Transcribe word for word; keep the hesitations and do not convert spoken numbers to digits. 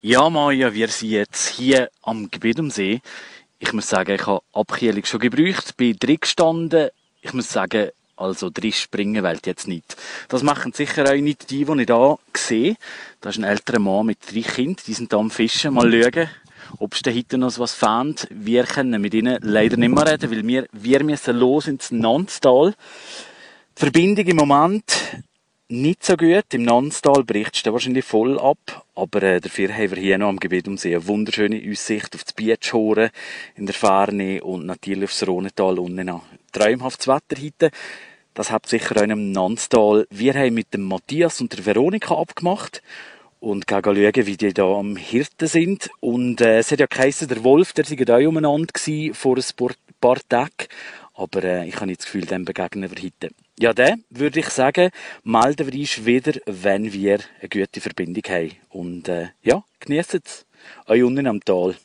Ja, Maja, wir sind jetzt hier am Gebiet am See. Ich muss sagen, ich habe Abkühlung schon gebraucht, bin drin gestanden. Ich muss sagen, also drin springen wollte jetzt nicht. Das machen sicher auch nicht die, die ich da sehe. Da ist ein älterer Mann mit drei Kindern, die sind da am Fischen. Mal schauen, ob es da hinten noch was fängt. Wir können mit ihnen leider nicht mehr reden, weil wir, wir müssen los ins Nanstal. Die Verbindung im Moment nicht so gut. Im Nanstal bricht es wahrscheinlich voll ab. Aber äh, dafür haben wir hier noch am Gebiet um See eine wunderschöne Aussicht auf das Bietschhoren in der Ferne und natürlich aufs Rhonetal unten an. Traumhaftes Wetter heute. Das hat sicher auch im Nanstal. Wir haben mit dem Matthias und der Veronika abgemacht und gehen schauen, wie die da am Hirten sind. Und äh, es hat ja geheissen, der Wolf, der sei auch umeinander gewesen vor ein paar Tagen. Aber äh, ich habe nicht das Gefühl, dem begegnen wir heute. Ja, dann würde ich sagen, melden wir uns wieder, wenn wir eine gute Verbindung haben. Und äh, ja, genießt es. Euch unten am Tal.